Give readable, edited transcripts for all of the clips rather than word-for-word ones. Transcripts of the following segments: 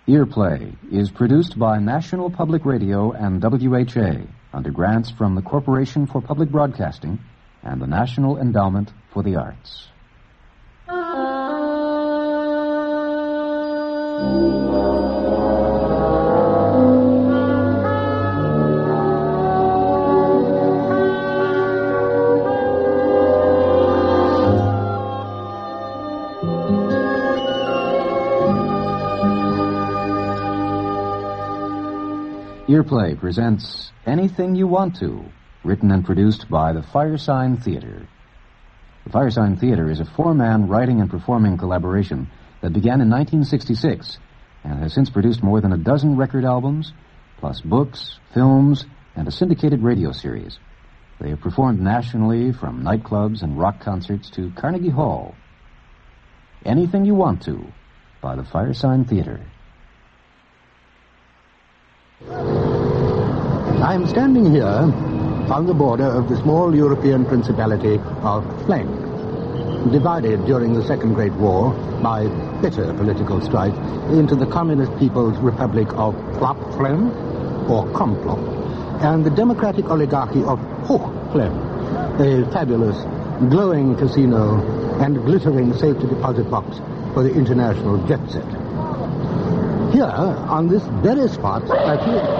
Earplay is produced by National Public Radio and WHA under grants from the Corporation for Public Broadcasting and the National Endowment for the Arts. Earplay presents Anything You Want To, written and produced by the Firesign Theater. The Firesign Theater is a four-man writing and performing collaboration that began in 1966 and has since produced more than a dozen record albums, plus books, films, and a syndicated radio series. They have performed nationally from nightclubs and rock concerts to Carnegie Hall. Anything You Want To, by the Firesign Theater. I am standing here on the border of the small European principality of Flem, divided during the Second Great War by bitter political strife into the Communist People's Republic of Flop-Flem, or Komplop, and the Democratic Oligarchy of Hoch-Flem, a fabulous, glowing casino and glittering safe-to-deposit box for the international jet set. Here, on this very spot, I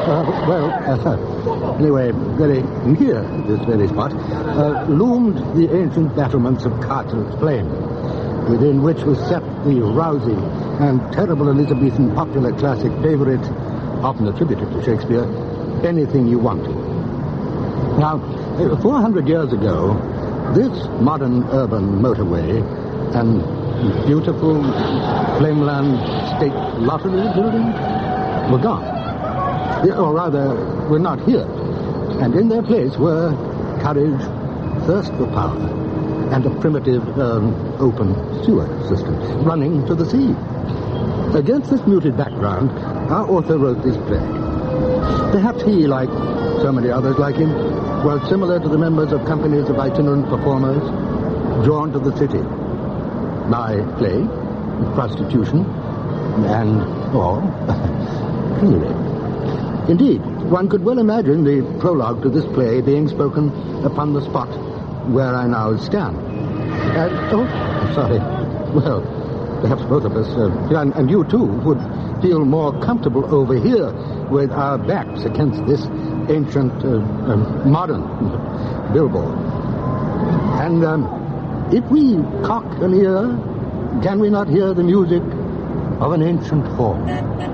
feel, anyway, very near this very spot, loomed the ancient battlements of Castle's Flame, within which was set the rousing and terrible Elizabethan popular classic favorite, often attributed to Shakespeare, Anything You Want To. Now, 400 years ago, this modern urban motorway and beautiful Flameland State Lottery building were gone. Or rather, were not here. And in their place were courage, thirst for power, and a primitive, open sewer system running to the sea. Against this muted background, our author wrote this play. Perhaps he, like so many others like him, was similar to the members of companies of itinerant performers drawn to the city by play, prostitution, and all clearly. Indeed, one could well imagine the prologue to this play being spoken upon the spot where I now stand. Sorry. Well, perhaps both of us, and you too, would feel more comfortable over here with our backs against this ancient, modern billboard. And, if we cock an ear, can we not hear the music of an ancient horn?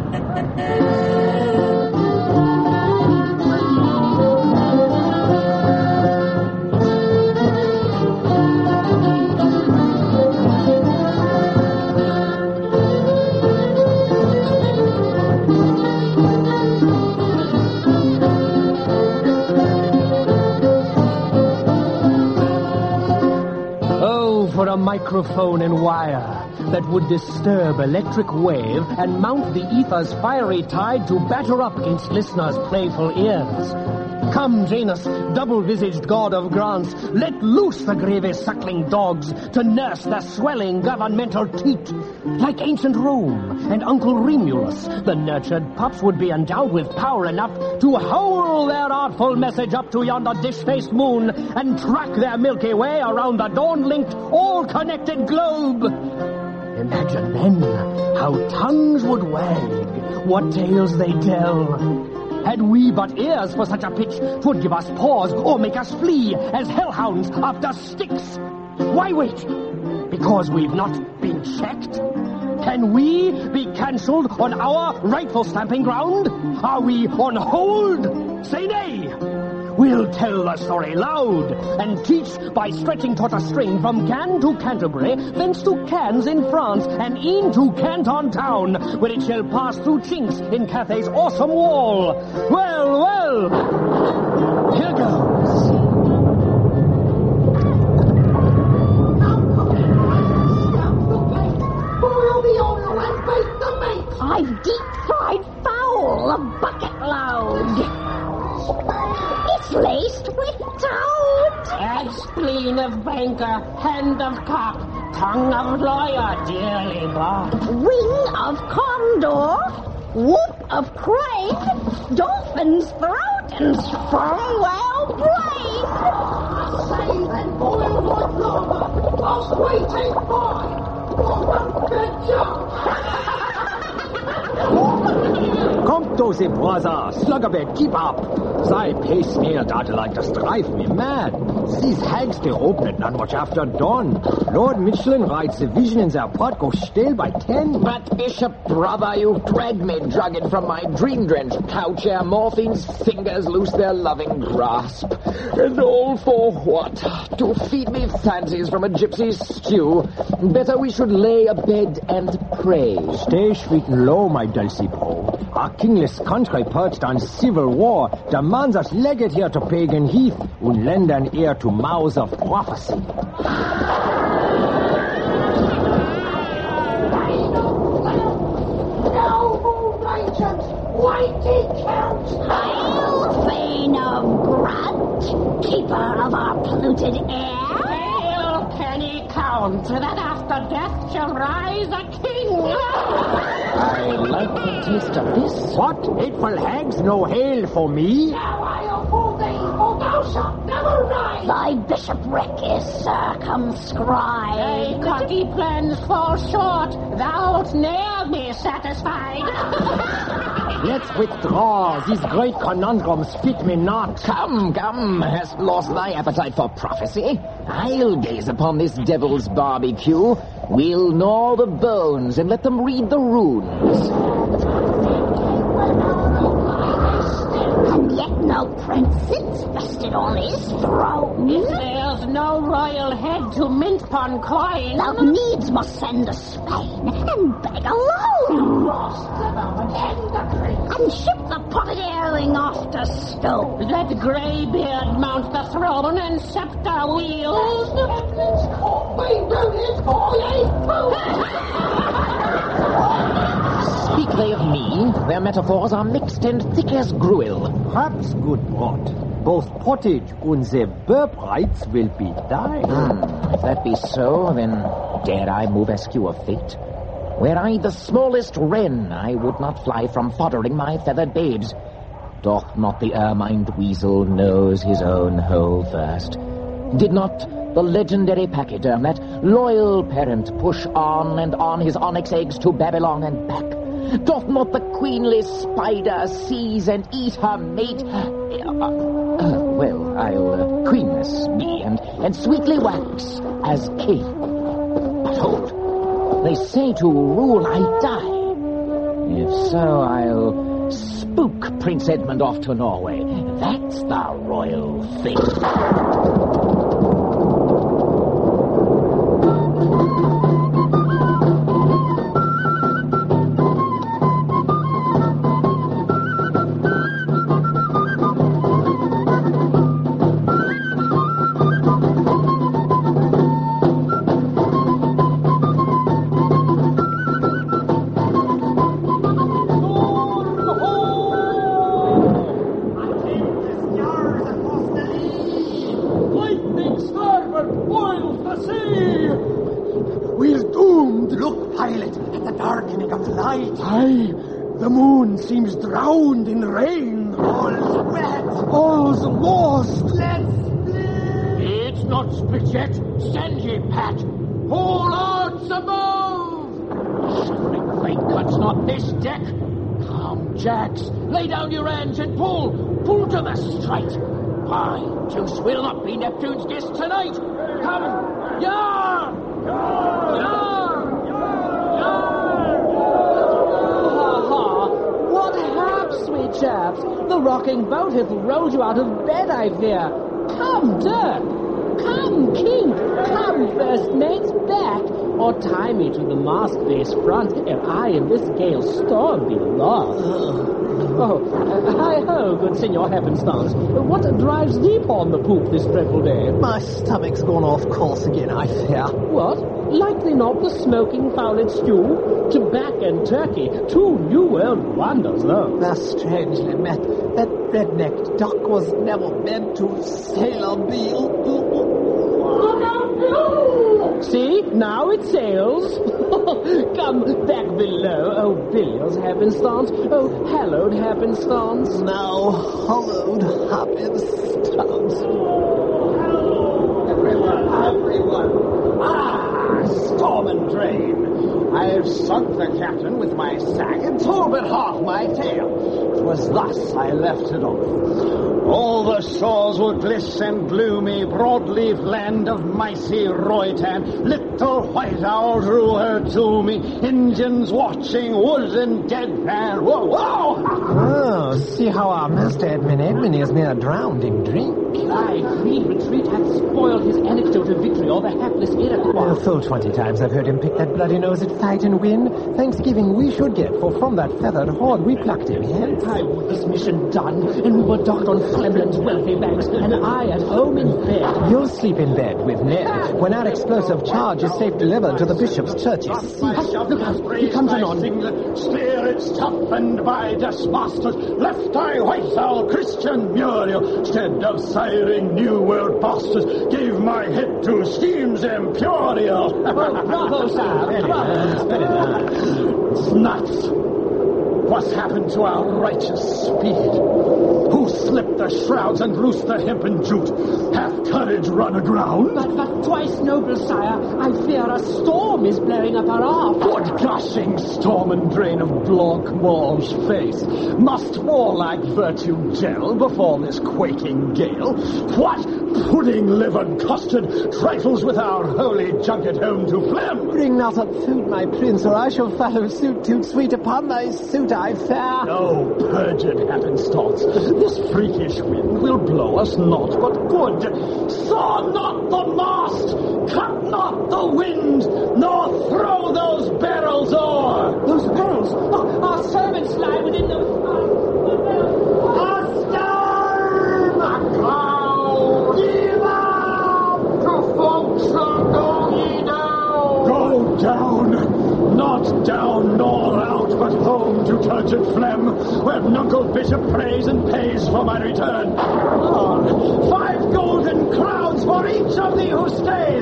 A microphone and wire that would disturb electric wave and mount the ether's fiery tide to batter up against listeners' playful ears. Come, Janus, double-visaged god of grants, let loose the grievous suckling dogs to nurse their swelling governmental teat. Like ancient Rome and Uncle Remulus, the nurtured pups would be endowed with power enough to howl their artful message up to yonder dish-faced moon and track their Milky Way around the dawn-linked, all-connected globe. Imagine then how tongues would wag, what tales they tell. Had we but ears for such a pitch, 'twould give us pause or make us flee as hellhounds after sticks. Why wait? Because we've not been checked? Can we be cancelled on our rightful stamping ground? Are we on hold? Say nay. We'll tell the story loud and teach by stretching taut a string from Cannes to Canterbury, thence to Cannes in France, and into Canton town, where it shall pass through chinks in Cathay's awesome wall. Well, here goes. I've deep-fried fowl, a bucket load. It's laced with toad. Egg, spleen of banker, hand of cock, tongue of lawyer, dearly bought. Wing of condor. whoop of crane, dolphin's throat, and sperm whale brain. Say then, boil like lava, I'll waiting by. What a good job. Kommt, Dosey brother, Sluggerbait, keep up. Sei piecemeal, that'll like to drive me mad. These hags, they open it not much after dawn. Lord Michelin rides the vision in their pot, go still by 10. But, Bishop, brother, you've dragged me drugged from my dream-drenched couch ere Morphine's fingers loose their loving grasp. And all for what? To feed me fancies from a gypsy's stew. Better we should lay abed and pray. Stay sweet and low, my Dulcie Poe. Our kingless country perched on civil war demands us legate here to pagan heath and lend an ear to mouths of prophecy. Hail, Thane of Grunt, keeper of our polluted air. Hail, Penny Count, that after death shall rise a king. I like the taste of this. What? Hateful hags, no hail for me? Now I'll fool thee, for thou shalt never rise. Thy bishopric is circumscribed. Thy cocky plans fall short, thou'lt ne'er be satisfied. Let's withdraw. These great conundrums fit me not. Come, hast lost thy appetite for prophecy? I'll gaze upon this devil's barbecue. We'll gnaw the bones and let them read the runes. And yet no prince sits vested on his throne. There's no royal head to mint upon coin. Thou needs must send to Spain and beg a loan. And ship the potted airing off to Stowe. Let Greybeard mount the throne and scepter wield. Speak they of me, their metaphors are mixed and thick as gruel. Perhaps, good Brot, both pottage and the birthrights will be thine. If that be so, then dare I move askew of fate? Were I the smallest wren, I would not fly from foddering my feathered babes. Doth not the ermined weasel knows his own hole first? Did not the legendary pachyderm, that loyal parent, push on and on his onyx eggs to Babylon and back? Doth not the queenly spider seize and eat her mate? Well, I'll queenless be and sweetly wax as king. But hold, they say to rule I die. If so, I'll spook Prince Edmund off to Norway. That's the royal thing. Seems drowned in rain. All's wet. All's lost. Let's split. It's not split yet. Stand ye pat. Haul on some move. Shuddering fate cuts not this deck. Come, Jacks, lay down your hands and pull. Pull to the straight. Why, Juice will not be Neptune's guest tonight. Come, yar! Yar! Yar! Sweet chaps, the rocking boat hath rolled you out of bed, I fear. Come, Dirk. Come, King. Come, first mate's back. Or tie me to the mast-base front, ere I in this gale storm be lost. Hi-ho, good Signor Happenstance. What drives thee upon the poop this dreadful day? My stomach's gone off course again, I fear. What? Likely not the smoking fowled stew? Tobacco and turkey, two new world wonders, though. They're strangely met. That red-necked duck was never meant to sail a meal. Look out below! See, now it sails. Come back below, oh billions happenstance, oh hallowed happenstance. Now, hollowed happenstance. Everyone. Storm and Drain. I have sunk the captain with my sack and told but half my tale. 'Twas thus I left it off. All the shores were gliss and gloomy, broad-leaved land of mighty Roytan. Little white owl drew her to me, Indians watching, wood and deadpan. Whoa, whoa! Oh, see how our master Edmund is near drowned in drink. Aye, greed retreat hath spoiled his anecdote of victory o'er the hapless Iroquois. Full 20 times I've heard him pick that bloody nose at fight and win. Thanksgiving we should get, for from that feathered horde we plucked him hence. I would this mission done, and we were docked on Flemland's wealthy banks, and I at home in bed. You'll sleep in bed with Ned, when our explosive charge is safe delivered to the bishop's churches. Look out, he comes anon. Spirits toughened by despasters, left I white owl Christian Muriel, stead of siring New World bastards, gave my head to schemes imperial. Bravo, sir, bravo. It's nuts. What's happened to our righteous speed? Who slipped the shrouds and loosed the hempen jute? Hath courage run aground? But twice noble, sire, I fear a storm is blaring up our aft. What gushing storm and drain of Blanc-Mange face? Must warlike virtue gel before this quaking gale? What pudding-livered custard trifles with our holy junket home to Flem? Bring not up food, my prince, or I shall follow suit too sweet upon thy suit, I fear. Oh, perjured happenstance, this freakish wind will blow us naught but good. Saw not the mast, cut not the wind, nor throw those barrels o'er. Those barrels? Oh, our servants lie within them. Astern, MacLeod! Give up to Foxham, go ye down! Go down! Not down nor out, but home to turgid phlegm, where Nuncle Bishop prays and pays for my return. 5 golden crowns for each of thee who stays.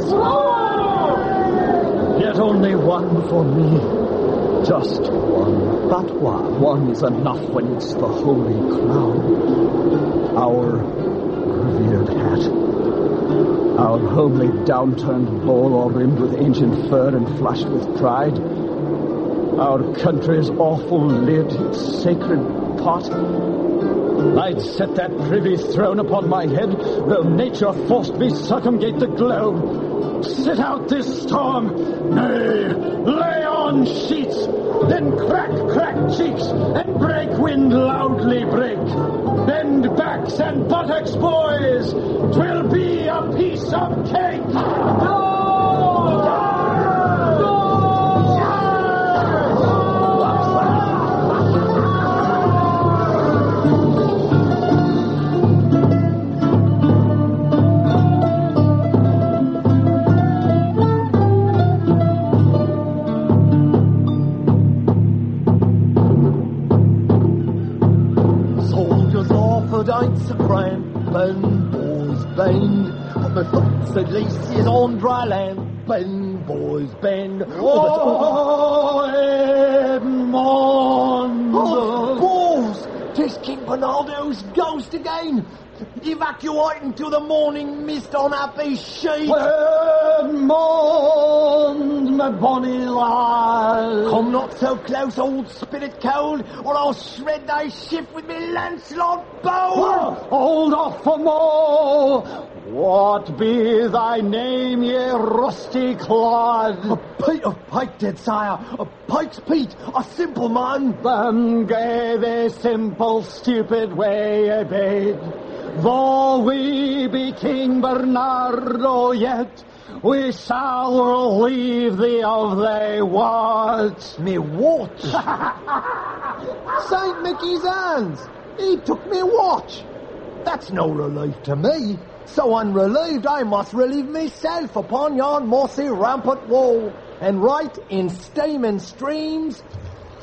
Yet only one for me. Just one. But one. One is enough when it's the holy crown. Our revered hat. Our homely downturned bowl all rimmed with ancient fur and flushed with pride. Our country's awful lid, its sacred pot. I'd set that privy throne upon my head, though nature forced me circumgate the globe. Sit out this storm, nay, lay on sheets, then crack cheeks, and break wind loudly break. Bend backs and buttocks, boys, 'twill be a piece of cake. It's a cramp and boys bend, but the thoughts at least is on dry land. Bend, boys, bend. Oh, Edmond! Oh, balls! 'Tis King Bernardo's ghost again. Evacuating till the morning mist on happy sheet. Edmond, my bonny lad. Come not so close, old spirit cold, or I'll shred thy ship with me Lancelot bow. Hold off for more. What be thy name, ye rusty clod? A Pete of Pike, dead sire. A Pike's Pete, a simple man. Then gave a simple, stupid way a bid. Though we be King Bernardo yet, we shall relieve thee of thy watch. Me watch? St. Mickey's hands! He took me watch. That's no relief to me. So unrelieved I must relieve myself upon yon mossy rampart wall, and write in Stamen streams,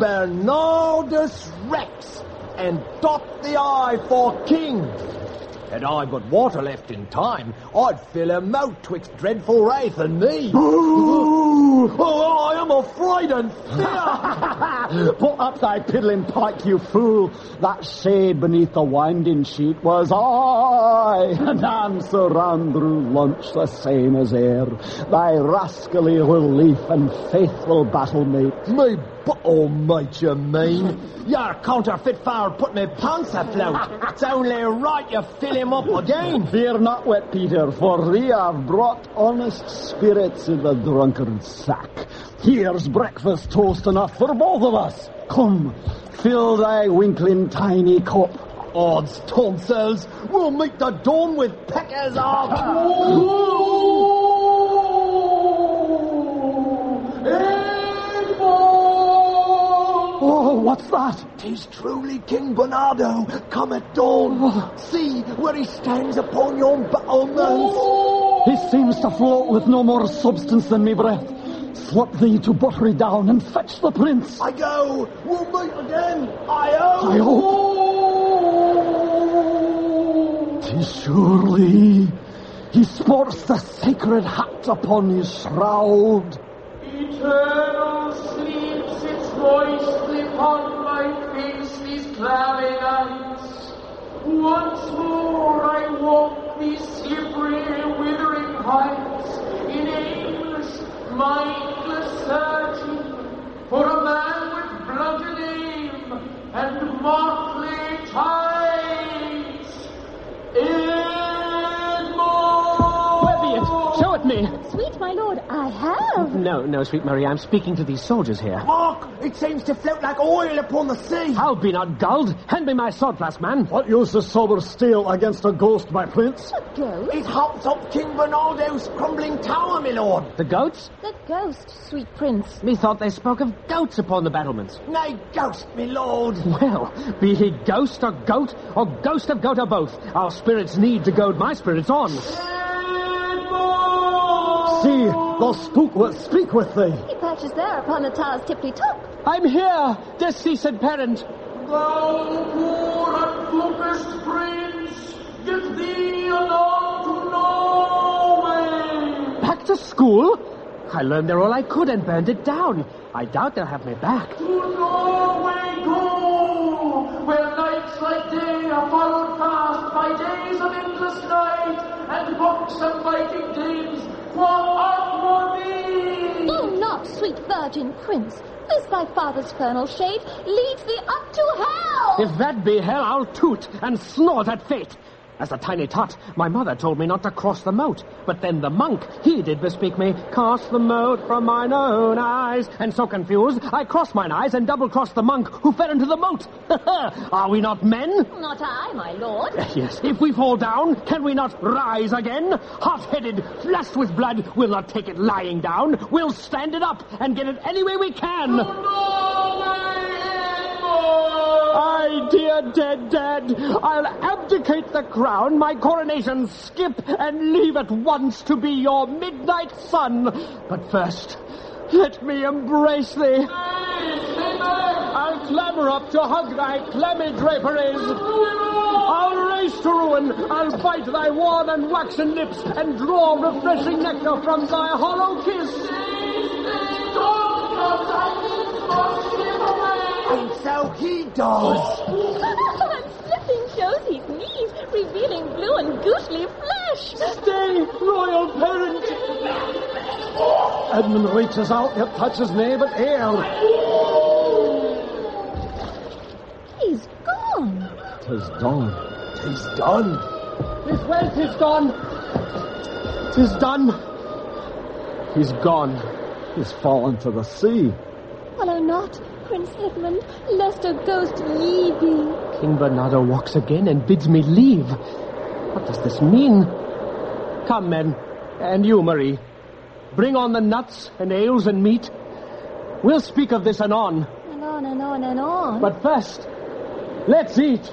Bernardus Rex, and dot the I for king. Had I but water left in time, I'd fill him out twixt dreadful wrath and me. Oh, I am afraid and fear. Put up thy piddling pike, you fool. That shade beneath the winding sheet was I, and I'm Sir Andrew Lunch, the same as e'er, thy rascally relief and faithful battle mate. Me bottle mate, you mean? Your counterfeit fowl put me pants afloat. It's only right you fill him up again. Fear not, Wet Peter, for we have brought honest spirits in the drunkard's sack. Here's breakfast toast enough for both of us. Come, fill thy winkling tiny cup. Odds tonsils, we'll meet the dawn with peckers up. Oh, what's that? 'Tis truly King Bernardo, come at dawn. See where he stands upon yon battlements. He seems to float with no more substance than me breath. Slip thee to Buttery Down and fetch the prince. I go. We'll meet again. I hope. 'Tis surely he sports the sacred hat upon his shroud. Eternal sleeps its voice upon my face these clammy nights. Once more I walk these slippery, withering heights in aimless, mindless searching for a man with blunted aim and motley ties. Where be it? Show it me. Sweet my lord, I have. No, sweet Marie, I'm speaking to these soldiers here. Mark, it seems to float like oil upon the sea. I'll be not gulled. Hand me my sword flask, man. What use is sober steel against a ghost, my prince? The ghost? It hops up King Bernardo's crumbling tower, my lord. The goats? The ghost, sweet prince. Methought they spoke of goats upon the battlements. Nay, ghost, my lord. Well, be he ghost or goat, or ghost of goat or both, our spirits need to goad my spirits on. See, the spook will speak with thee. He perches there upon the tower's tippy top. I'm here, deceased parent. Thou poor and foolish prince, get thee along to Norway. Back to school? I learned there all I could and burned it down. I doubt they'll have me back. To Norway go, where nights like day are followed fast by days of endless night, and books and fighting dames. What art for thee? Do not, sweet virgin prince. This thy father's fernal shade leads thee up to hell. If that be hell, I'll toot and snort at fate. As a tiny tot, my mother told me not to cross the moat. But then the monk, he did bespeak me, cast the moat from mine own eyes. And so confused, I crossed mine eyes and double-crossed the monk who fell into the moat. Are we not men? Not I, my lord. Yes, if we fall down, can we not rise again? Hot-headed, flushed with blood, we'll not take it lying down. We'll stand it up and get it any way we can. Aye, dear dead dad, I'll abdicate the crown, my coronation skip, and leave at once to be your midnight sun. But first, let me embrace thee. I'll clamber up to hug thy clammy draperies. I'll race to ruin. I'll bite thy warm and waxen lips and draw refreshing nectar from thy hollow kiss. And so he does. And slipping shows his knees, revealing blue and goosely flesh. Stay, royal parent. Edmund reaches out, yet touches nay but air. He's gone. 'Tis done. 'Tis done. This way, 'tis gone. 'Tis done. He's gone. He's fallen to the sea. Follow not, Prince Edmund, lest a ghost ye be. King Bernardo walks again and bids me leave. What does this mean? Come, men, and you, Marie. Bring on the nuts and ales and meat. We'll speak of this anon. And on and on and on. But first, let's eat.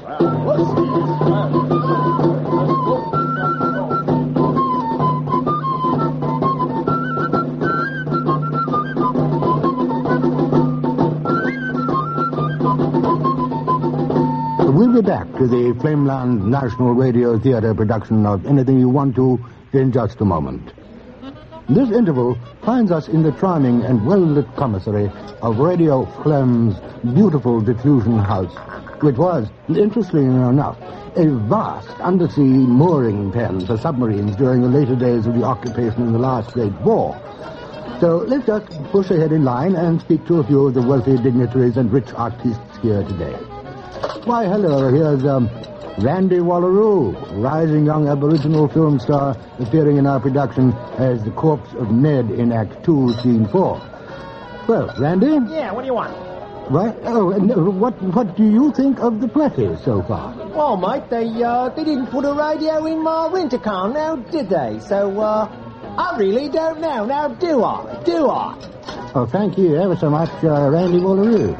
We'll be back to the Flameland National Radio Theatre production of Anything You Want To in just a moment. This interval finds us in the charming and well-lit commissary of Radio Flem's beautiful diffusion house, which was, interestingly enough, a vast undersea mooring pen for submarines during the later days of the occupation in the last great war. So let's just push ahead in line and speak to a few of the wealthy dignitaries and rich artists here today. Why, hello, here's Randy Wallaroo, rising young Aboriginal film star appearing in our production as the corpse of Ned in Act 2, Scene 4. Well, Randy? Yeah, what do you want? Right. Oh, and what do you think of the play so far? Well, mate, they didn't put a radio in my winter car now, did they? So, I really don't know. Now, do I? Do I? Oh, thank you ever so much, Randy Wallaroo.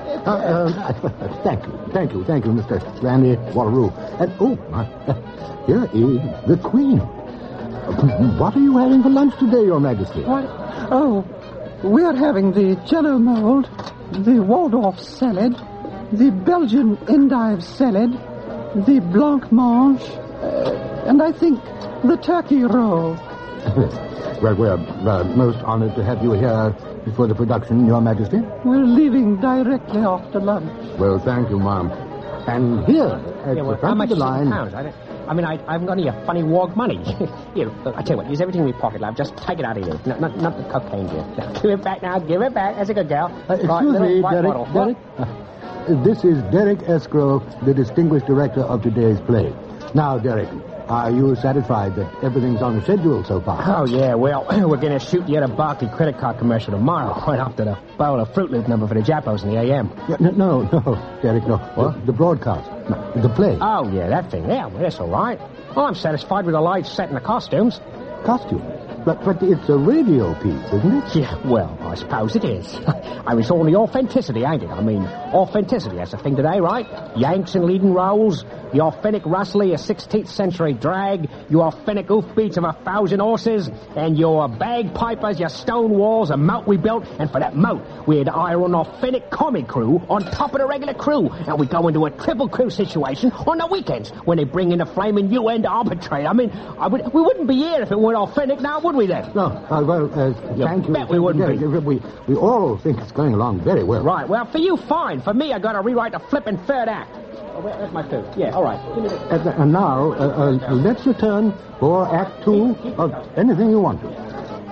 Thank you, Mr. Randy Wallaroo. And, here is the Queen. What are you having for lunch today, Your Majesty? What? Oh, we're having the jello mold, the Waldorf salad, the Belgian endive salad, the blancmange, and I think the turkey roll. Well, we're most honored to have you here for the production, Your Majesty. We're leaving directly after lunch. Well, thank you, Ma'am. And here, at the front of the line... I haven't got any funny wog money. Here, look, I tell you what, use everything in your pocket, love. Just take it out of here. Not the cocaine, dear. Now, give it back now. Give it back. That's a good girl. Excuse me, Derek. This is Derek Escrow, the distinguished director of today's play. Now, Derek, are you satisfied that everything's on schedule so far? Oh, yeah, well, we're going to shoot yet a Barclay credit card commercial tomorrow, right after the bowl of Fruit Loop number for the Jappos in the AM. Yeah, no, Derek, no. What? The broadcast. No, the play. Oh, yeah, that thing. Yeah, well, that's all right. Oh, I'm satisfied with the lights, set, and the costumes. Costume? But it's a radio piece, isn't it? Yeah, well, I suppose it is. I mean, it's all the authenticity, ain't it? I mean, authenticity, that's the thing today, right? Yanks in leading roles, the authentic rustler, a 16th century drag, your authentic hoofbeats of 1,000 horses, and your bagpipers, your stone walls, a moat we built, and for that moat, we had to hire an authentic comic crew on top of the regular crew, and we go into a triple crew situation on the weekends when they bring in a flaming UN to arbitrate. I mean, we wouldn't be here if it weren't authentic now, would we then? No, thank you. Bet we wouldn't be. We all think it's going along very well. Right, well, for you, fine. For me, I got to rewrite the flippin' third act. Oh, where's my food? Yeah, all right. Give me this. And now, let's return for Act 2 of Anything You Want To.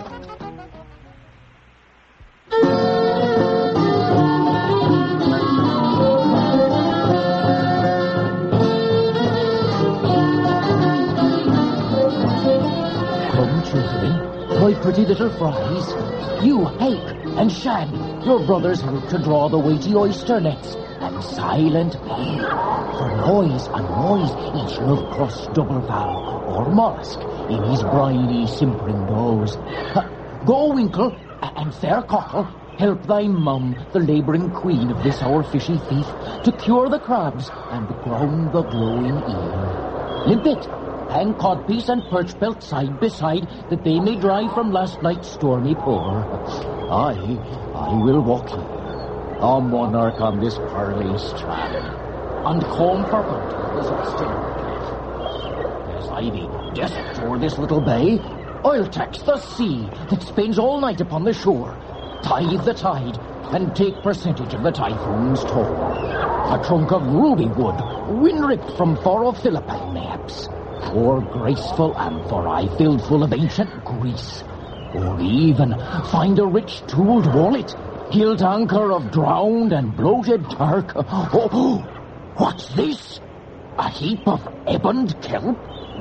Come, children, my pretty little fries. You, Hake and Shag, your brothers help to draw the weighty oyster nets. And Silent Pig, for noise and noise, each love-crust double fowl or mollusk in his briny simpering nose. Go, Winkle, and Fair Cockle, help thy mum, the labouring queen of this our fishy thief, to cure the crabs and ground the glowing eel. Limpet, hang codpiece and perch pelt side by side, that they may dry from last night's stormy pour. I will walk here, a monarch on this pearly strand, and comb purple is still. As I be desperate for this little bay, I'll tax the sea that spins all night upon the shore, tithe the tide, and take percentage of the typhoon's toll. A trunk of ruby wood, wind-ripped from far off Philippine maps, or graceful amphorae filled full of ancient Greece, or even find a rich tooled wallet, gilt anchor of drowned and bloated Turk. Oh, what's this? A heap of eboned kelp?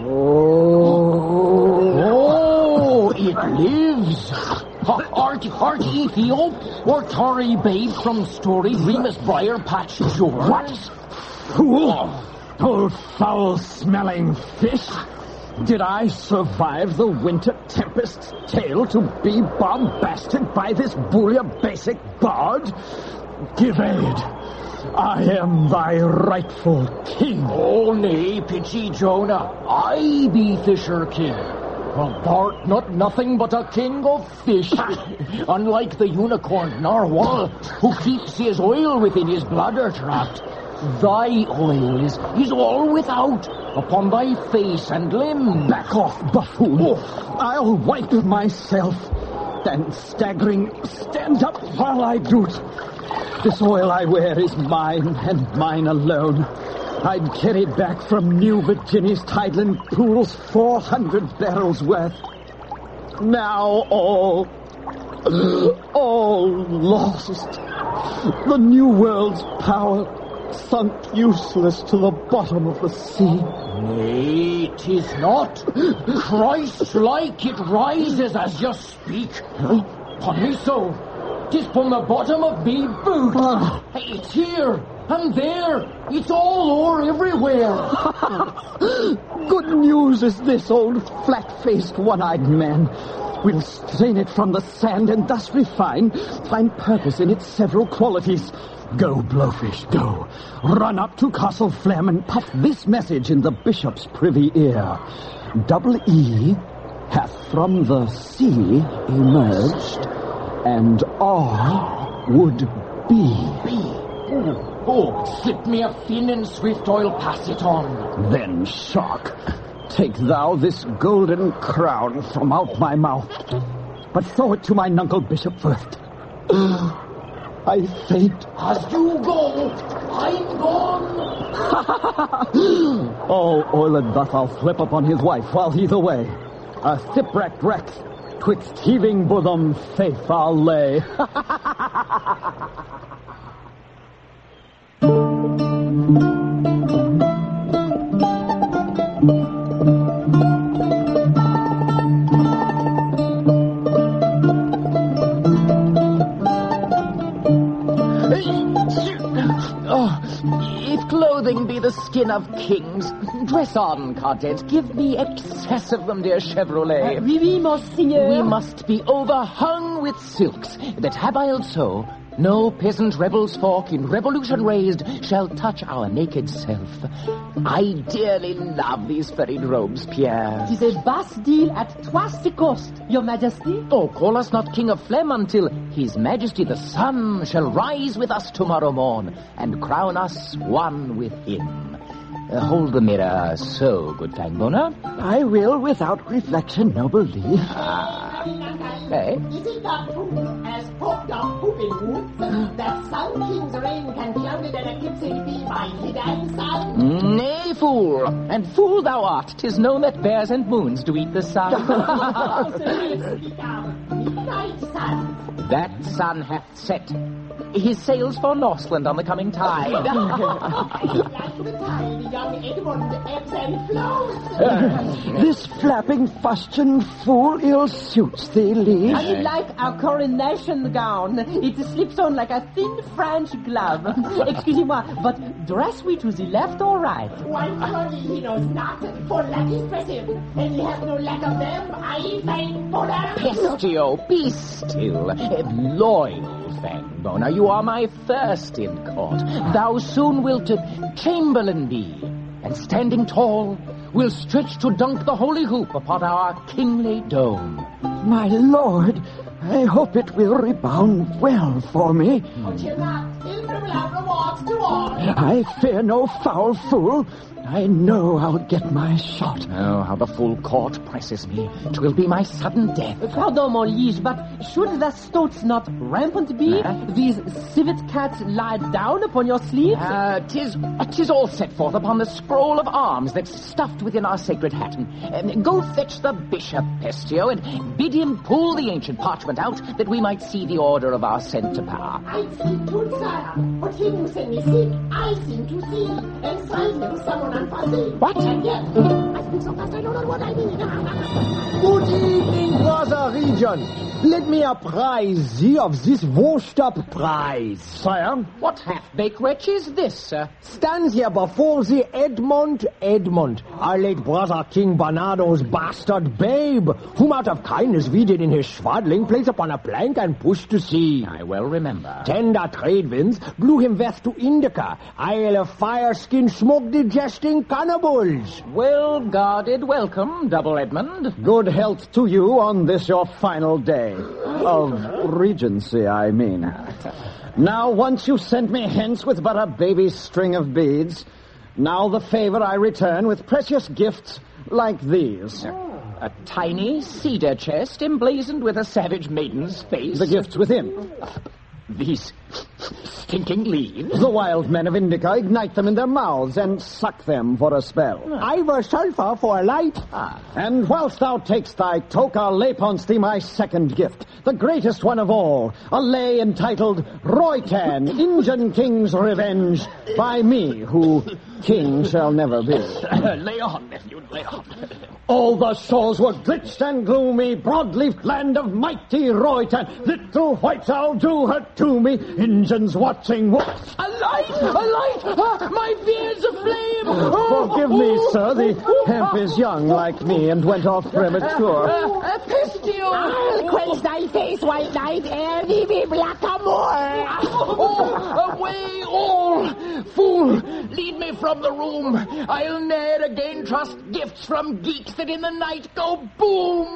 Oh, it lives. Art Ethiop, or Tory babe from storied Remus Briar Patch, George. What? Fool! Oh, foul-smelling fish! Did I survive the winter tempest's tale to be bombasted by this bouillabaisse bard? Give aid. I am thy rightful king. Oh, nay, Pitchy Jonah. I be Fisher King. For thou'rt not nothing but a king of fish. Unlike the unicorn Narwhal, who keeps his oil within his bladder tract. Thy oil is all without upon thy face and limb. Back off, buffoon. I'll wipe myself. Then, staggering, stand up while I do't. This oil I wear is mine and mine alone. I'd carried back from New Virginia's tideland pools 400 barrels worth. Now all lost. The New World's power sunk useless to the bottom of the sea. Nay, 'tis not. Christ-like it rises as you speak. Upon me so. 'Tis from the bottom of me boot. It's here and there. It's all o'er everywhere. Good news is this, old flat-faced, one-eyed man. We'll strain it from the sand and thus find purpose in its several qualities. Go, Blowfish, go. Run up to Castle Phlegm and puff this message in the bishop's privy ear. Double E hath from the sea emerged, and R would be. Slip me a fin and swift oil pass it on. Then, Shark, take thou this golden crown from out my mouth, but throw it to my nuncle Bishop first. I faint. As you go, I'm gone. All oiled thus I'll slip upon his wife while he's away. A shipwrecked wreck, twixt heaving bosom, faith I'll lay. If clothing be the skin of kings, dress on, Cadet. Give me excess of them, dear Chevrolet. Oui, monseigneur. We must be overhung with silks, that habile so, no peasant rebel's fork in revolution raised shall touch our naked self. I dearly love these furried robes, Pierre. 'Tis a bas deal at twice the cost, your majesty. Oh, call us not King of Phlegm until His Majesty the Sun shall rise with us tomorrow morn and crown us one with him. Hold the mirror so, good Fangbona. I will, without reflection, noble Lee. Hey? Is it not true, as Pope of Pooping Woods, that some king's reign can clouded and eclipsed be by hidden sun? Nay, fool, and fool thou art. 'Tis known that bears and moons do eat the sun. Midnight sun. That sun hath set. He sails for Northland on the coming tide. Like the tide, young Edmund ebbs and flows. This flapping fustian fool ill suits thee, Lee. I like our coronation gown. It slips on like a thin French glove. Excusez-moi, but dress we to the left or right? Why, surely he knows not, for lack is pressive, and he has no lack of them. I find Polar. Pestio, be still. Loyal Fangbona, you are my first in court. Thou soon wilt chamberlain be, and standing tall, will stretch to dunk the holy hoop upon our kingly dome. My lord, I hope it will rebound well for me. Fear not, Ilfribla rewards to all. I fear no foul fool. I know I'll get my shot. Oh, how the full court presses me. 'Twill be my sudden death. Pardon, mon liege, but should the stoats not rampant be? These civet cats lie down upon your sleeves? 'Tis all set forth upon the scroll of arms that's stuffed within our sacred hat. Go fetch the bishop, Pestio, and bid him pull the ancient parchment out that we might see the order of our center power. I see good, sire, but he who sent me sick, I seem to see, and signs him someone unforeseen. What? And yet, I speak so fast I don't know what I mean. Good evening, brother Regent. Let me apprise thee of this washed up prize. Sire? What half-baked wretch is this, sir? Stands here before thee Edmund, our late brother King Bernardo's bastard babe, whom out of kindness we did in his swaddling place upon a plank and pushed to sea. I well remember. Tender trade winds blew him west to Indica, isle of fire-skin, smoke-digesting cannibals. Well guarded welcome, Double Edmund. Good health to you on this your final day. Of regency, I mean. Now once you sent me hence with but a baby's string of beads, now the favor I return with precious gifts like these. A tiny cedar chest emblazoned with a savage maiden's face. The gifts within. These stinking leaves. The wild men of Indica ignite them in their mouths and suck them for a spell. Ivor sulphur for a light. And whilst thou takest thy toke, I'll lay upon thee my second gift, the greatest one of all, a lay entitled Roytan, Injun King's Revenge, by me, who king shall never be. Lay on, nephew, lay on. All the shores were glitched and gloomy, broad-leafed land of mighty Roytan. Little white owl drew her to me, Injuns watching. A light! My beard's aflame! Forgive me, sir, the hemp is young like me and went off premature. Pistio! I'll quench thy face, white knight, ere thee be blackamoor! Away all! Fool, lead me from the room. I'll ne'er again trust gifts from geeks that in the night go boom!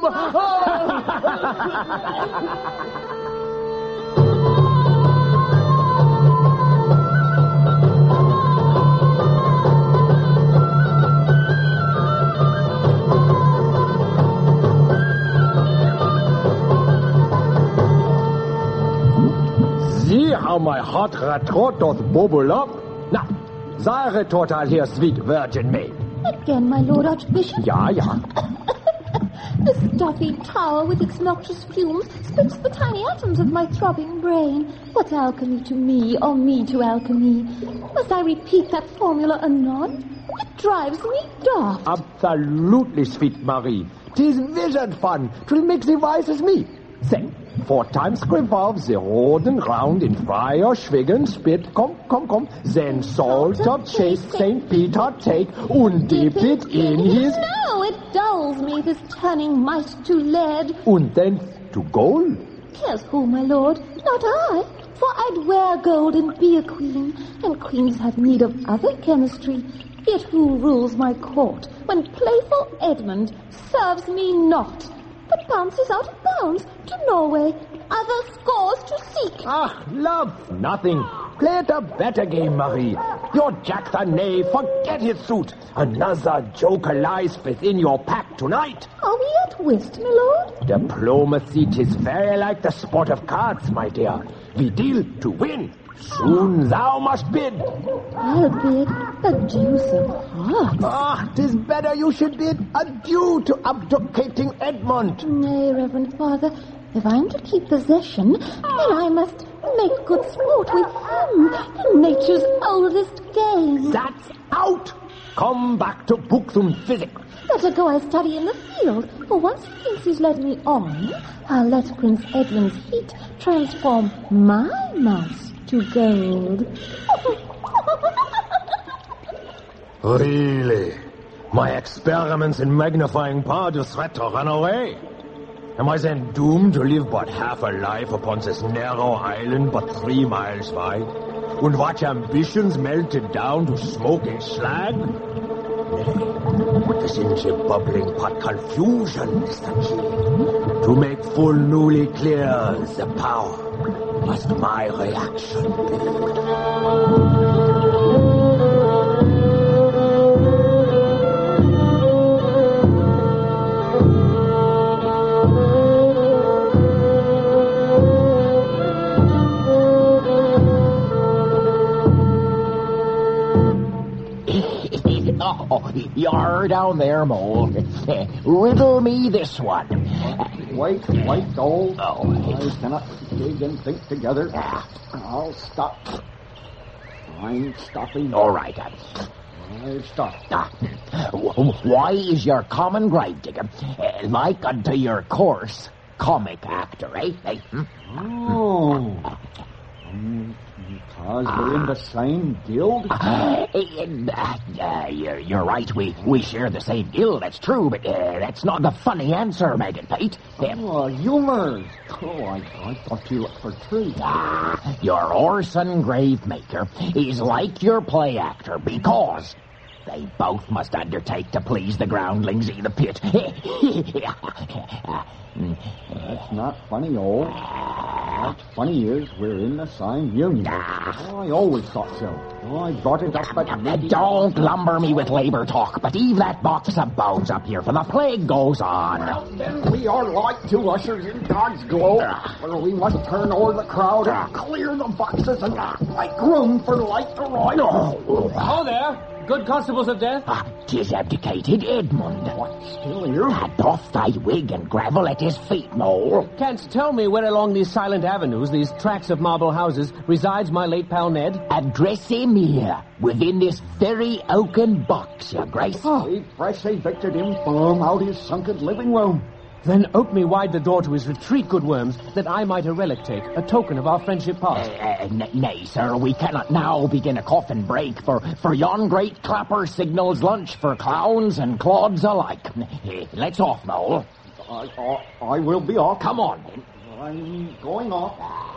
See how my hot rat trot doth bubble up? Now, sage total here, sweet virgin maid. Again, my Lord Archbishop. Ja. The stuffy tower with its noxious fumes spits the tiny atoms of my throbbing brain. What's alchemy to me, or me to alchemy? Must I repeat that formula anon? It drives me daft. Absolutely, sweet Marie. 'Tis wizard fun. 'Twill make thee wise as me. Say, 4 times revolve the roden round in fire, schwiggen, spit, come. Then Salter chase St. Peter take, and dip it in his... No, it dulls me, this turning might to lead. And then to gold? Cares who, my lord? Not I. For I'd wear gold and be a queen, and queens have need of other chemistry. Yet who rules my court when playful Edmund serves me not, but bounces out of bounds to Norway, other scores to seek? Ah, love, nothing. Play it a better game, Marie. Your Jack the Knave, forget his suit. Another joker lies within your pack tonight. Are we at whist, my lord? Diplomacy 'tis very like the sport of cards, my dear. We deal to win. Soon thou must bid. I'll bid a deuce of hearts. Ah, 'tis better you should bid adieu to abdicating Edmund. Nay, Reverend Father, if I'm to keep possession, then I must make good sport with him, nature's oldest game. That's out! Come back to books and physics. Better go I study in the field, for once Prince's led me on, I'll let Prince Edmund's heat transform my mouse to gold. Really? My experiments in magnifying power do threat to run away? Am I then doomed to live but half a life upon this narrow island but 3 miles wide, and watch ambitions melted down to smoking slag? Nay, within the bubbling pot confusion is the key. To make full newly clear the power must my reaction build. You're down there, Mole. Riddle me this one. Wait, old. I cannot dig and think together. I'll stop. I'm stopping. All right. I've stopped. Why is your common gravedigger like unto your coarse comic actor, eh? Oh. Because we're in the same guild? You're right. We share the same guild, that's true, but that's not the funny answer, Maggot Pate. Humor. I thought you looked for trees. Your Orson Gravemaker is like your play actor because they both must undertake to please the groundlings in the pit. That's not funny, old. About 20 years we're in the same union. I always thought so. I brought it up at... Don't lumber me with labor talk, but heave that box of bones up here, for the plague goes on. Well, then we are like two ushers in God's globe, where we must turn over the crowd and clear the boxes and make room for light to ride. Oh, there. Good constables of death. 'Tis abdicated Edmund. What, still here? Doff thy wig and gravel at his feet, Mole. Canst tell me where along these silent avenues, these tracts of marble houses, resides my late pal Ned? Address him here, within this very oaken box, your grace. We fresh evicted him from out his sunken living room. Then ope me wide the door to his retreat, good worms, that I might a relic take, a token of our friendship past. Nay, sir, we cannot now begin a coffin break, for yon great clapper signals lunch for clowns and clods alike. Let's off, Mole. I will be off. Come on, then. I'm going off.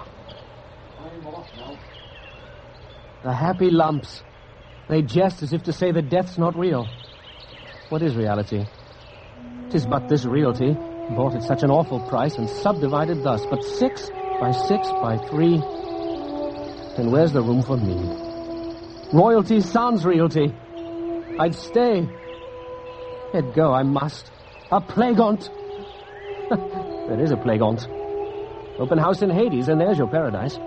I'm off now. The happy lumps. They jest as if to say that death's not real. What is reality? 'Tis but this realty, bought at such an awful price and subdivided thus, but 6 by 6 by 3. Then where's the room for me? Royalty sans realty. I'd stay. Yet go I must. A plague on't. There is a plague on't. Open house in Hades, and there's your paradise.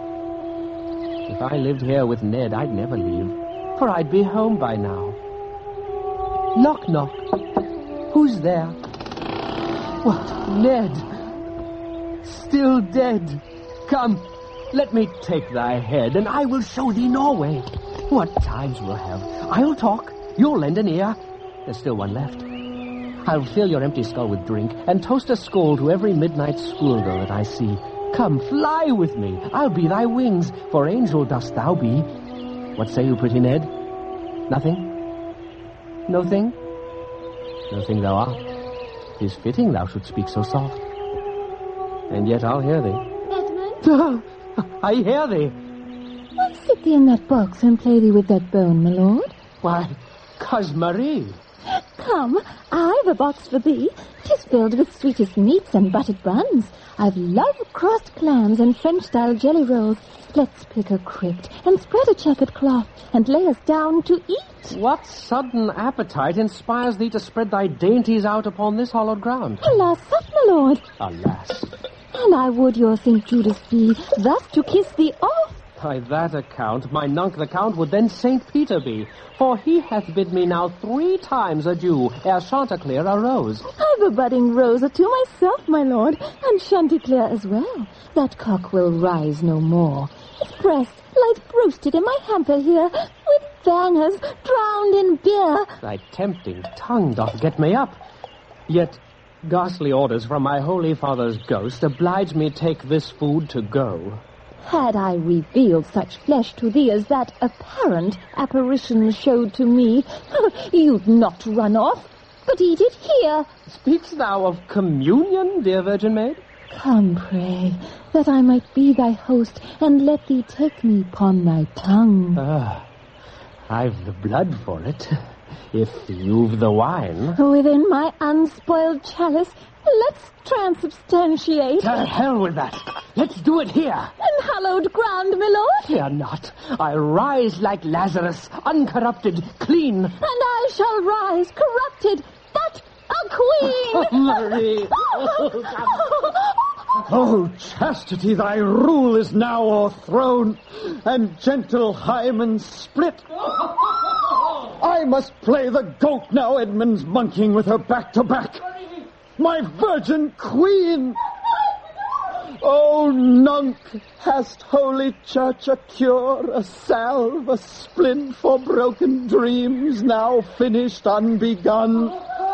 If I lived here with Ned, I'd never leave, for I'd be home by now. Knock, knock. Who's there? What, Ned? Still dead? Come, let me take thy head, and I will show thee Norway. What times we'll have. I'll talk, you'll lend an ear. There's still one left. I'll fill your empty skull with drink, and toast a skull to every midnight schoolgirl that I see. Come, fly with me. I'll be thy wings, for angel dost thou be. What say you, pretty Ned? Nothing? No thing? No thing thou art. 'Tis fitting thou shouldst speak so soft. And yet I'll hear thee. Edmund? I hear thee. Why sit thee in that box and play thee with that bone, my lord? Why, 'cause Marie. Come, I've a box for thee. 'Tis filled with sweetest meats and buttered buns. I've love-crossed clams and French-style jelly rolls. Let's pick a crypt and spread a checkered cloth and lay us down to eat. What sudden appetite inspires thee to spread thy dainties out upon this hallowed ground? Alas, such, my lord. Alas. And I would your St. Judas be, thus to kiss thee off. By that account, my nunc the Count would then St. Peter be, for he hath bid me now 3 times adieu ere Chanticleer arose. I've a budding rose or two myself, my lord, and Chanticleer as well. That cock will rise no more. His breast lies roasted in my hamper here, with bangers drowned in beer. Thy tempting tongue doth get me up. Yet ghastly orders from my holy father's ghost oblige me take this food to go. Had I revealed such flesh to thee as that apparent apparition showed to me, you'd not run off, but eat it here. Speakst thou of communion, dear Virgin Maid? Come, pray, that I might be thy host, and let thee take me upon thy tongue. I've the blood for it, if you've the wine. Within my unspoiled chalice, let's transubstantiate. To hell with that. Let's do it here. In hallowed ground, my lord. Fear not. I rise like Lazarus, uncorrupted, clean. And I shall rise, corrupted, but a queen. Marie. Oh, chastity, thy rule is now o'erthrown, and gentle Hymen split. I must play the goat now, Edmund's monkeying with her back to back. My virgin queen! Oh, nunc, hast holy church a cure, a salve, a splint for broken dreams now finished unbegun?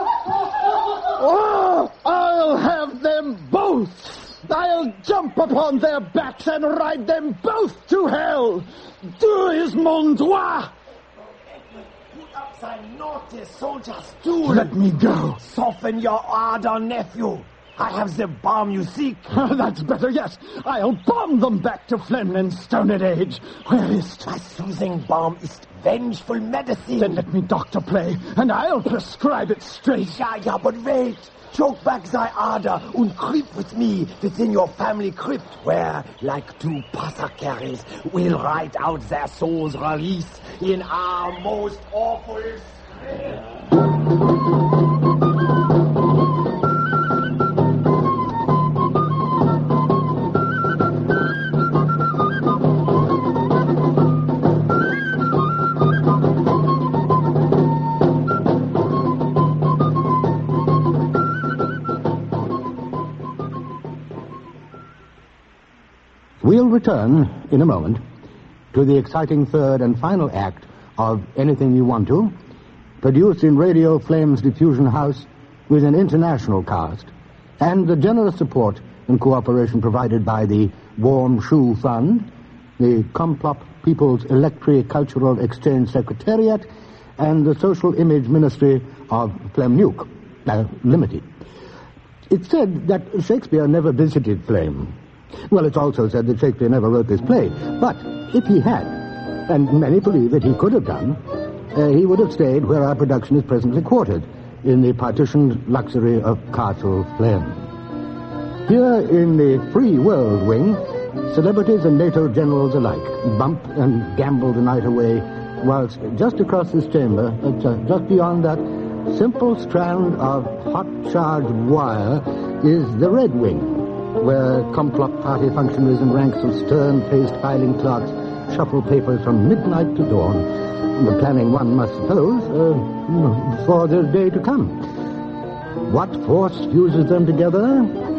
Oh, I'll have them both! I'll jump upon their backs and ride them both to hell! Deux mon doigt! Put up thy naughty soldier stool. Let me go. Soften your ardor, nephew. I have the bomb you seek. That's better yet. I'll bomb them back to Flemlin's Stone Age. Where is it? A soothing balm is vengeful medicine. Then let me doctor play, and I'll prescribe it straight. Ja, but wait. Choke back thy ardor and creep with me within your family crypt, where, like two apothecaries, we'll write out their souls' release in our most awful We'll return in a moment to the exciting third and final act of Anything You Want To, produced in Radio Flame's Diffusion House with an international cast, and the generous support and cooperation provided by the Warm Shoe Fund, the Complop People's Electric Cultural Exchange Secretariat, and the Social Image Ministry of Flamenuke Limited. It's said that Shakespeare never visited Flame. Well, it's also said that Shakespeare never wrote this play. But if he had, and many believe that he could have done, he would have stayed where our production is presently quartered, in the partitioned luxury of Castle Flame. Here in the Free World wing, celebrities and NATO generals alike bump and gamble the night away, whilst just across this chamber, just beyond that simple strand of hot-charged wire, is the Red Wing, where Complot Party functionaries in ranks of stern-faced filing clerks shuffle papers from midnight to dawn, the planning, one must suppose, for the day to come. What force fuses them together?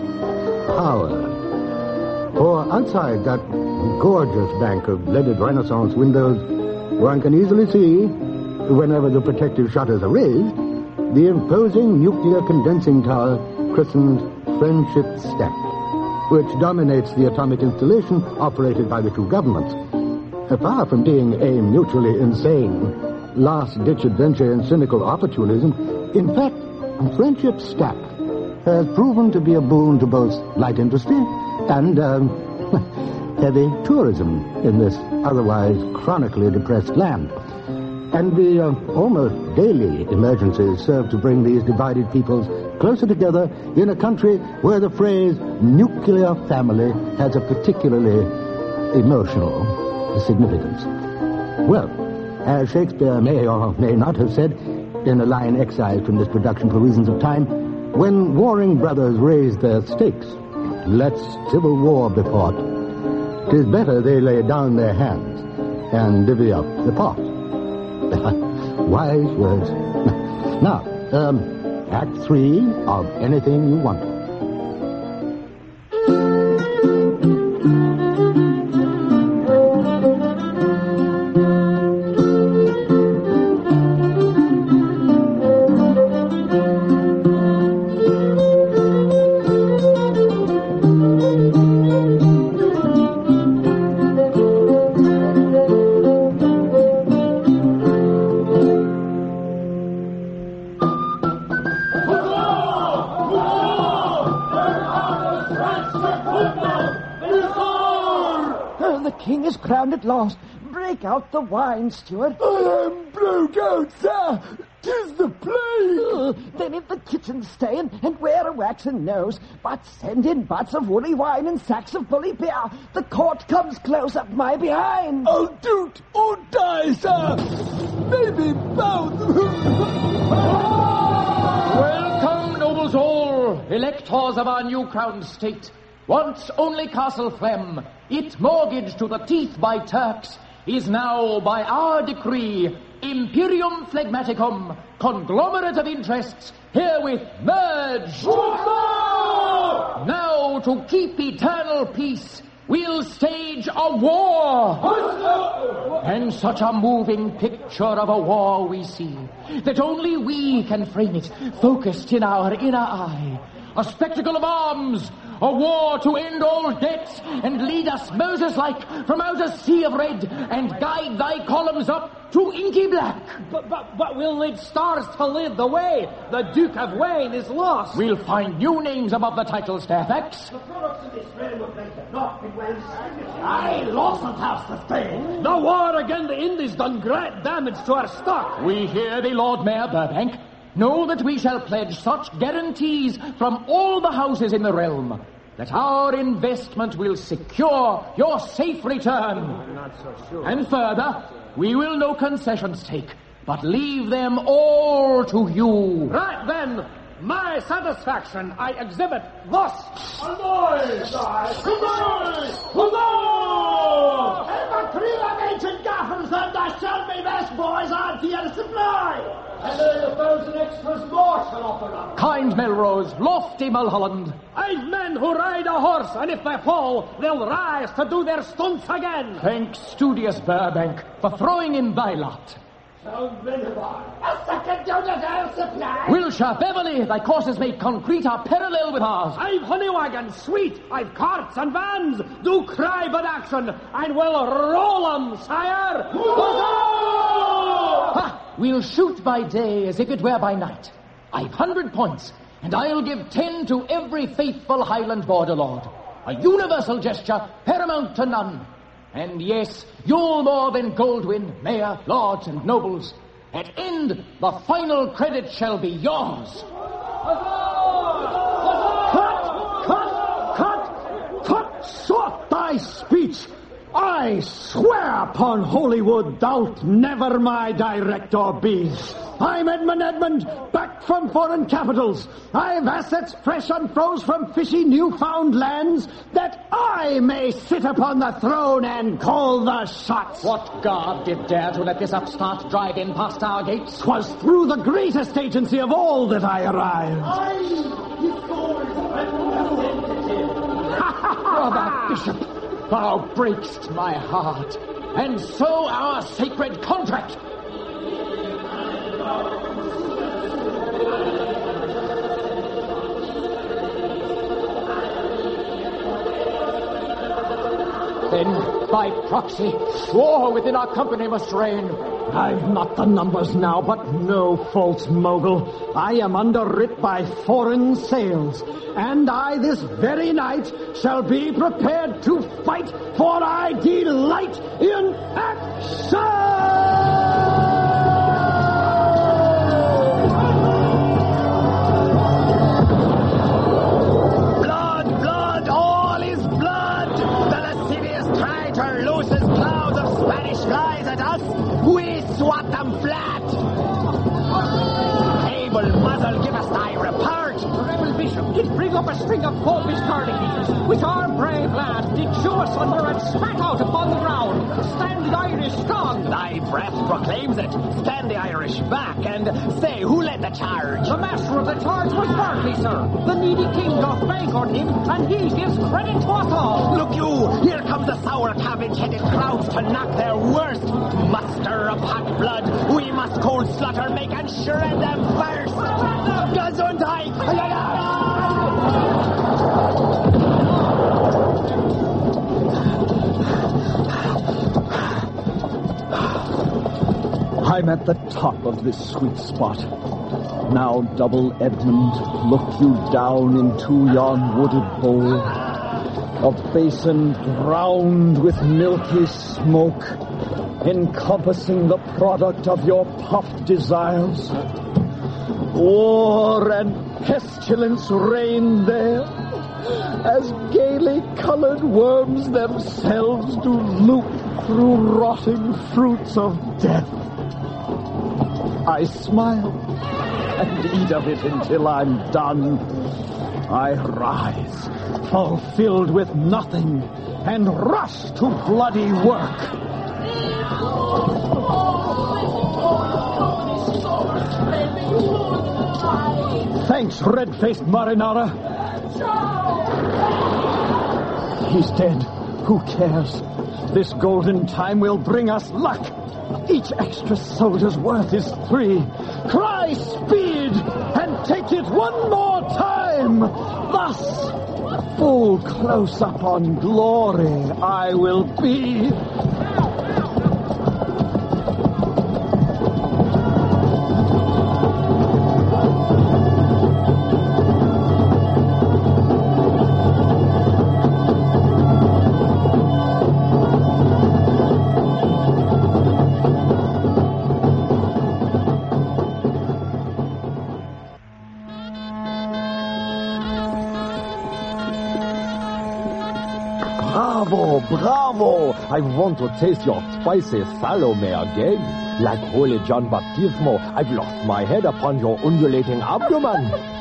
Power. For outside that gorgeous bank of leaded Renaissance windows, one can easily see, whenever the protective shutters are raised, the imposing nuclear condensing tower christened Friendship Stack, which dominates the atomic installation operated by the two governments. Far from being a mutually insane, last-ditch adventure in cynical opportunism, in fact, Friendship Stack has proven to be a boon to both light industry and heavy tourism in this otherwise chronically depressed land. And the almost daily emergencies serve to bring these divided peoples closer together in a country where the phrase nuclear family has a particularly emotional significance. Well, as Shakespeare may or may not have said in a line excised from this production for reasons of time, when warring brothers raise their stakes, let civil war be fought. 'Tis better they lay down their hands and divvy up the pot. Wise words. Now, Act 3 of Anything You Want To. At last. Break out the wine, steward. I am broke out, sir. 'Tis the plague. Then if the kitchen stay and wear a waxen nose, but send in butts of woolly wine and sacks of bully beer, the court comes close up my behind. I'll do't or die, sir. Maybe both. Welcome, nobles all, electors of our new-crowned state. Once only Castle Flem, it mortgaged to the teeth by Turks, is now, by our decree, Imperium Phlegmaticum, conglomerate of interests, herewith merged. Now, to keep eternal peace, we'll stage a war. And such a moving picture of a war we see, that only we can frame it, focused in our inner eye. A spectacle of arms, a war to end all debts, and lead us, Moses-like, from out a sea of red, and guide thy columns up to inky black. But we'll need stars to lead the way. The Duke of Wayne is lost. We'll find new names above the title, Fairfax. The products of this realm would make the North be well serviced. Aye, Lawson's house the thing. The war against the Indies done great damage to our stock. We hear thee, Lord Mayor Burbank. Know that we shall pledge such guarantees from all the houses in the realm that our investment will secure your safe return. I'm not so sure. And further, we will no concessions take, but leave them all to you. Right then, my satisfaction I exhibit thus. And the crew of ancient Gothams and the shall be best boys on to your supply. And there are 1,000 extras more shall offer up. Kind Melrose, lofty Mulholland. I've men who ride a horse, and if they fall, they'll rise to do their stunts again. Thanks, studious Burbank, for throwing in thy lot. So, Benevard, a second unit I'll supply. Wilshire, Beverley, thy courses made concrete are parallel with ours. I've honey wagons, sweet, I've carts and vans. Do cry but action, and we'll roll 'em, sire. Ha! We'll shoot by day as if it were by night. I've 100 points, and I'll give 10 to every faithful Highland border lord. A universal gesture, paramount to none. And yes, you'll more than Goldwyn, mayor, lords, and nobles. At end, the final credit shall be yours. Cut short thy speech. I swear upon Holywood thou'lt never my director be. I'm Edmund, back from foreign capitals. I've assets fresh unfroze from fishy newfound lands, that I may sit upon the throne and call the shots. What guard did dare to let this upstart drive in past our gates? 'Twas through the greatest agency of all that I arrived. Brother Bishop, thou break'st my heart, and so our sacred contract. Then, by proxy, war within our company must reign. I've not the numbers now, but no false mogul. I am underwrit by foreign sails, and I this very night shall be prepared to fight, for I delight in action! Flies at us, we swat them flat. Able muzzle, give us thy report. Rebel Bishop did bring up a string of popish garden which our brave lads did show us under and spat out upon the ground. Stand the Irish strong. Thy breath proclaims it. Stand the Irish back, and say, who led the charge? The master of the charge was Berkeley, sir. The needy king doth bank on him, and he gives credit to us all. Look you, here comes the sour cabbage-headed crowds to knock their worst. Muster of hot blood, we must cold slaughter make and shred them first. Gesundheit! I'm at the top of this sweet spot. Now, double Edmund, look you down into yon wooded bowl, a basin drowned with milky smoke, encompassing the product of your puffed desires. War and pestilence reign there, as gaily colored worms themselves do loop through rotting fruits of death. I smile and eat of it until I'm done. I rise, fulfilled with nothing, and rush to bloody work. Thanks, red-faced marinara. He's dead. Who cares? This golden time will bring us luck. Each extra soldier's worth is 3. Cry speed, and take it one more time. Thus, full close up on glory I will be. Bravo! I want to taste your spicy Salome again. Like holy John Baptismo, I've lost my head upon your undulating abdomen.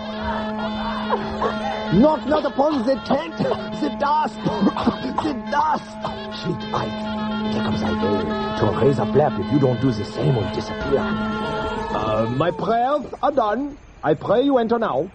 Not upon the tent, the dust, the dust. Sweet bite, here comes I go. To raise a flap, if you don't do the same, will disappear. My prayers are done. I pray you enter now.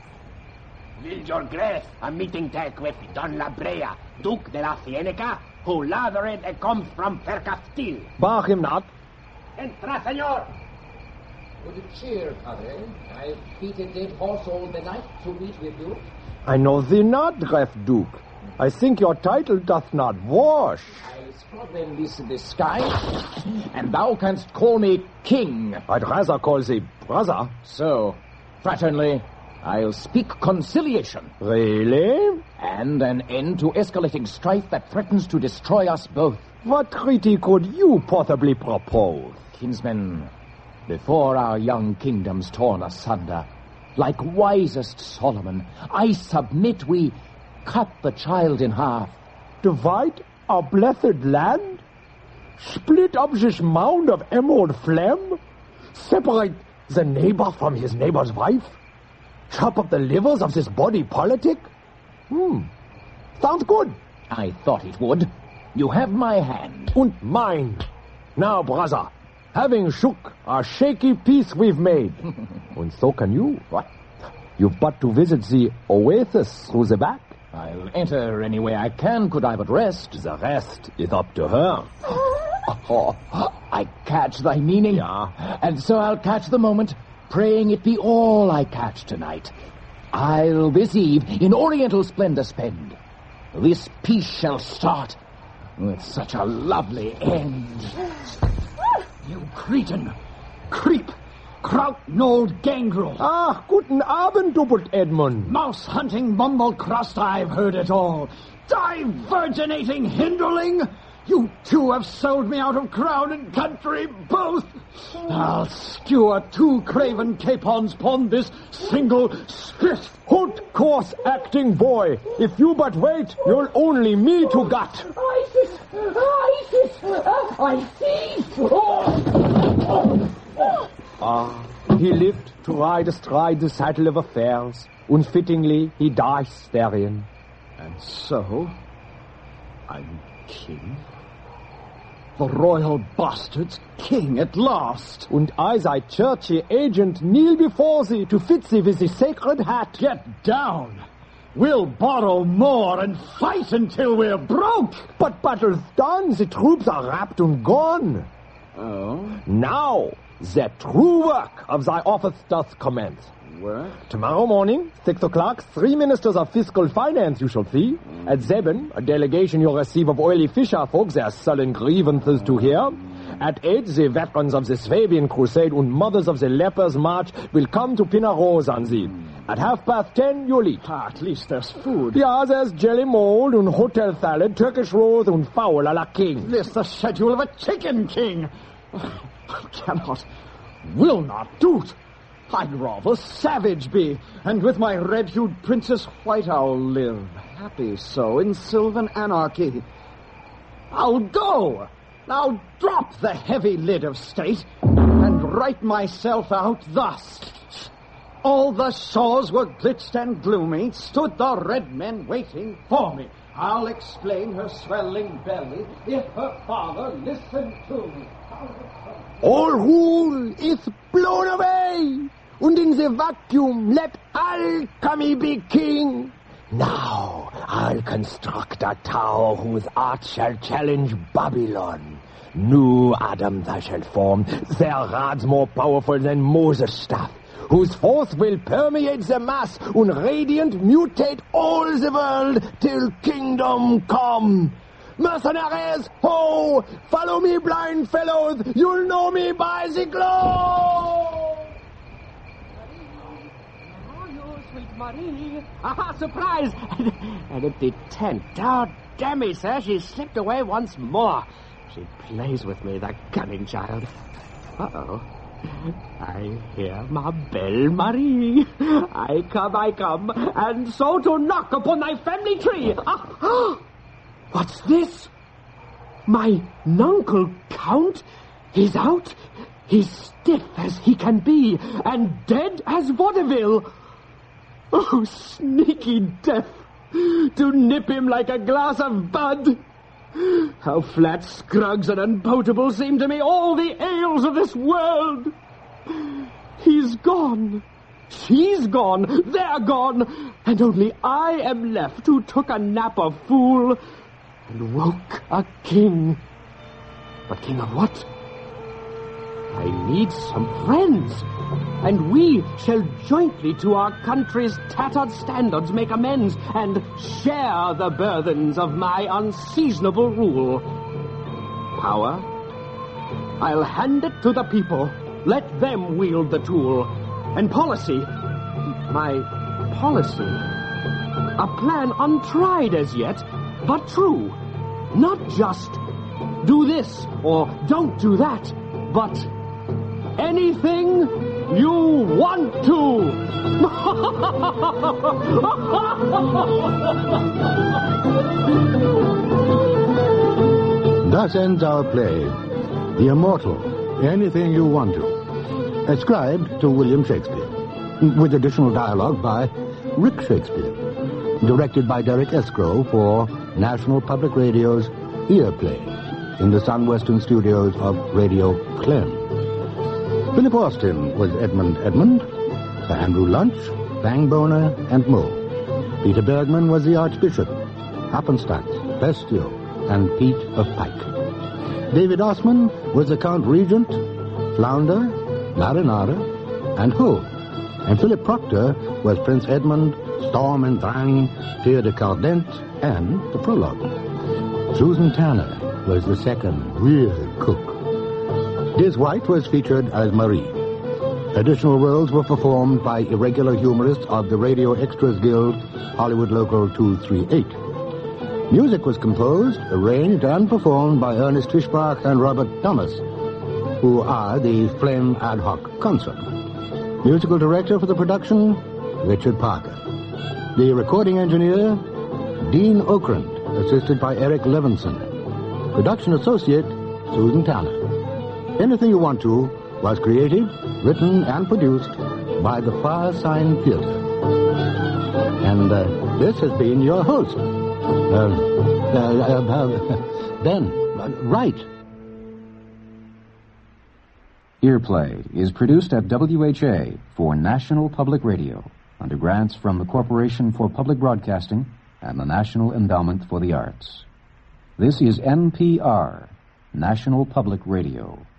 Will your grace a meeting take with Don La Brea, Duke de la Cienega, who lathered and comes from Faircastil? Bar him not. Entra, senor. Good cheer, Padre. I've beat a dead horse all the night to meet with you. I know thee not, Gref Duke. I think your title doth not wash. I spot them this disguise, and thou canst call me king. I'd rather call thee brother. So, fraternally, I'll speak conciliation. Really? And an end to escalating strife that threatens to destroy us both. What treaty could you possibly propose? Kinsmen, before our young kingdoms torn asunder, like wisest Solomon, I submit we cut the child in half. Divide our blessed land? Split up this mound of emerald phlegm? Separate the neighbor from his neighbor's wife? Chop up the livers of this body politic? Sounds good. I thought it would. You have my hand. And mine. Now, brother, having shook our shaky peace we've made. And so can you. What? You've but to visit the oasis through the back. I'll enter any way I can, could I but rest. The rest is up to her. Oh, I catch thy meaning. Yeah. And so I'll catch the moment, praying it be all I catch tonight. I'll this eve in oriental splendor spend. This peace shall start with such a lovely end. You Cretan, creep, kraut-knolled gangrel. Ah, guten Abend, Doppelt Edmund. Mouse-hunting mumble-crust, I've heard it all. Diverginating hinderling! You two have sold me out of crown and country, both. I'll skewer 2 craven capons upon this single spit. Hoot, coarse acting boy. If you but wait, you'll only me to gut. Isis! Isis! Ah, he lived to ride astride the saddle of affairs. Unfittingly, he dies therein. And so, I'm king? The royal bastard's king at last. And I, thy churchy agent, kneel before thee to fit thee with the sacred hat. Get down! We'll borrow more and fight until we're broke! But battle's done, the troops are wrapped and gone. Oh? Now, the true work of thy office doth commence. Where? Tomorrow morning, 6 o'clock, 3 ministers of fiscal finance you shall see. At 7, a delegation you'll receive of oily fisher folk, their sullen grievances to hear. At 8, the veterans of the Swabian Crusade and mothers of the Lepers' March will come to pin a rose on thee. At 10:30, you'll eat. At least there's food. Yeah, there's jelly mold and hotel salad, Turkish rolls and fowl a la king. This the schedule of a chicken king. I cannot, will not do't. I'd rather savage be, and with my red-hued Princess White Owl live, happy so, in sylvan anarchy. I'll go! I'll drop the heavy lid of state, and write myself out thus. All the shores were glitched and gloomy, stood the red men waiting for me. I'll explain her swelling belly, if her father listened to me. All rule is blown away! And in the vacuum, let alchemy be king. Now, I'll construct a tower whose art shall challenge Babylon. New Adams I shall form, their rods more powerful than Moses' staff, whose force will permeate the mass and radiant mutate all the world till kingdom come. Mercenaries, ho! Follow me, blind fellows! You'll know me by the glow! Sweet Marie. Aha, surprise! An empty tent. Oh, damn me, sir, she's slipped away once more. She plays with me, the cunning child. Uh-oh. I hear my bell, Marie. I come, and so to knock upon thy family tree. What's this? My nuncle Count is out. He's stiff as he can be, and dead as vaudeville. Oh, sneaky death, to nip him like a glass of bud. How flat, scrugs, and unpotable seem to me all the ales of this world. He's gone. She's gone. They're gone. And only I am left who took a nap of fool and woke a king. But king of what? I need some friends, and we shall jointly to our country's tattered standards make amends and share the burthens of my unseasonable rule. Power, I'll hand it to the people. Let them wield the tool. And policy, my policy, a plan untried as yet, but true. Not just do this or don't do that, but anything you want to. Thus ends our play, The Immortal, Anything You Want To, ascribed to William Shakespeare, with additional dialogue by Rick Shakespeare, directed by Derek Escrow for National Public Radio's Ear Play in the Sun-Western studios of Radio Clem. Philip Austin was Edmund, Sir Andrew Lunch, Fang Boner, and Moe. Peter Bergman was the Archbishop, Happenstance, Bestio, and Pete of Pike. David Osman was the Count Regent, Flounder, Marinara, and Ho. And Philip Proctor was Prince Edmund, Storm and Drang, Pierre de Cardent, and the prologue. Susan Tanner was the second weird cook. Diz White was featured as Marie. Additional roles were performed by irregular humorists of the Radio Extras Guild, Hollywood Local 238. Music was composed, arranged, and performed by Ernest Fischbach and Robert Thomas, who are the Flem Ad Hoc Concert. Musical director for the production, Richard Parker. The recording engineer, Dean Okrent, assisted by Eric Levinson. Production associate, Susan Tanner. Anything You Want To was created, written, and produced by the Firesign Theater. And this has been your host, Ben Wright. Earplay is produced at WHA for National Public Radio under grants from the Corporation for Public Broadcasting and the National Endowment for the Arts. This is NPR, National Public Radio.